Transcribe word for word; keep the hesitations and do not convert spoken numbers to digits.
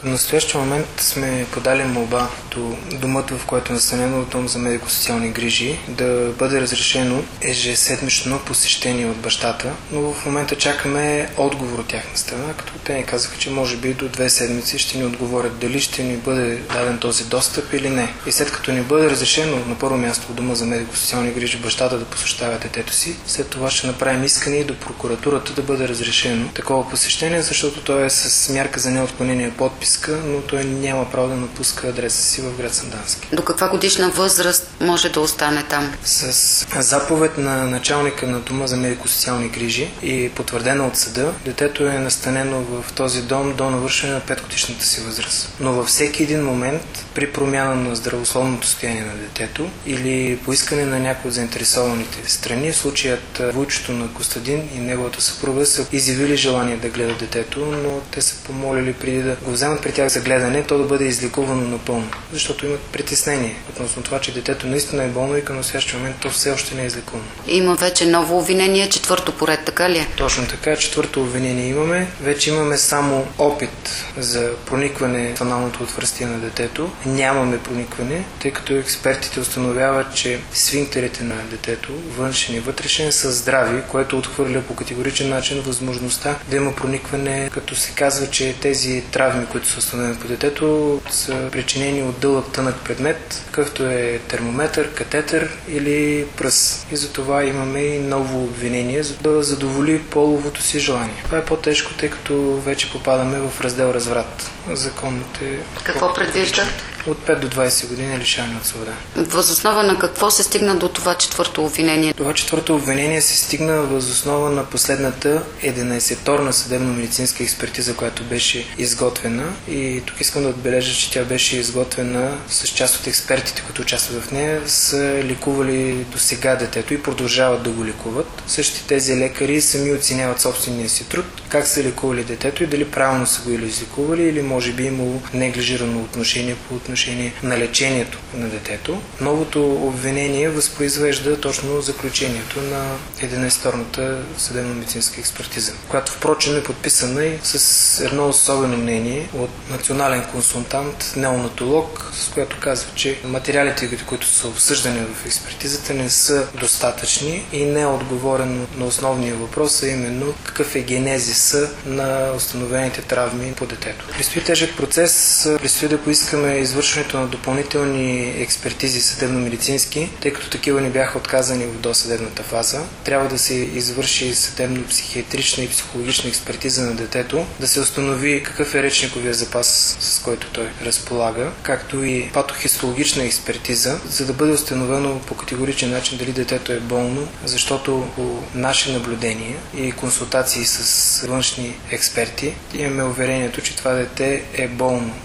В настоящия момент сме подали молба до домът, в който е настанено дом за медико-социални грижи, да бъде разрешено ежеседмично посещение от бащата, но в момента чакаме отговор от тяхна страна, като те ни казаха, че може би до две седмици ще ни отговорят дали ще ни бъде даден този достъп или не. И след като ни бъде разрешено на първо място в дома за медико-социални грижи бащата да посещава детето си, след това ще направим искане и до прокуратурата да бъде разрешено такова посещение, защото той е с мярка за неотклонение подпис, но той няма право да напуска адреса си в град Сандански. До каква годишна възраст може да остане там? С заповед на началника на дома за медико-социални грижи и потвърдена от съда, детето е настанено в този дом до навършване на петгодишната си възраст. Но във всеки един момент, при промяна на здравословното състояние на детето или по искане на някои от заинтересованите страни, в случаят вуйчето на Костадин и неговата съпруга са изявили желание да гледат детето, но те са помолили преди да го вземат при тях за гледане, то да бъде излекувано напълно, защото имат притеснение относно това, че детето наистина е болно и към настоящия момент то все още не е излекувано. Има вече ново обвинение, четвърто поред, така ли? Точно така, четвърто обвинение имаме. Вече имаме само опит за проникване в аналното отвърстие на детето. Нямаме проникване, тъй като експертите установяват, че сфинктерите на детето, външен и вътрешен, са здрави, което отхвърля по категоричен начин възможността да има проникване, като се казва, че тези травми, които са установени по детето, са причинени от дълъг тънък предмет, какъвто е термометър, катетър или пръс. И за това имаме и ново обвинение, за да задоволи половото си желание. Това е по-тежко, тъй като вече попадаме в раздел разврат. Законът е... Какво предвижда? От пет до двайсет години лишаване от свобода. Възоснова на какво се стигна до това четвърто обвинение? Това четвърто обвинение се стигна възоснова на последната единайсеторна съдебно-медицинска експертиза, която беше изготвена. И тук искам да отбележа, че тя беше изготвена с част от експертите, които участват в нея, са лекували до сега детето и продължават да го лекуват. Същите тези лекари сами оценяват собствения си труд, как са лекували детето и дали правилно са го или излекували, или може би имало неглижирано отношение по отношение на лечението на детето. Новото обвинение възпроизвежда точно заключението на единайсеторната съдебно-медицинска експертиза, която впрочем е подписана и с едно особено мнение от национален консултант, неонатолог, с което казва, че материалите, които са обсъждани в експертизата, не са достатъчни и не е отговорено на основния въпрос, а именно какъв е генезиса на установените травми по детето. Предстои тежък процес, предстои да поискаме извършването на допълнителни експертизи съдебно-медицински, тъй като такива не бяха отказани в досъдебната фаза. Трябва да се извърши съдебно-психиатрична и психологична експертиза на детето, да се установи какъв е речниковия запас, с който той разполага, както и патохистологична експертиза, за да бъде установено по категоричен начин дали детето е болно, защото по наше наблюдение и консултации с външни експерти имаме уверението, че това дете е болно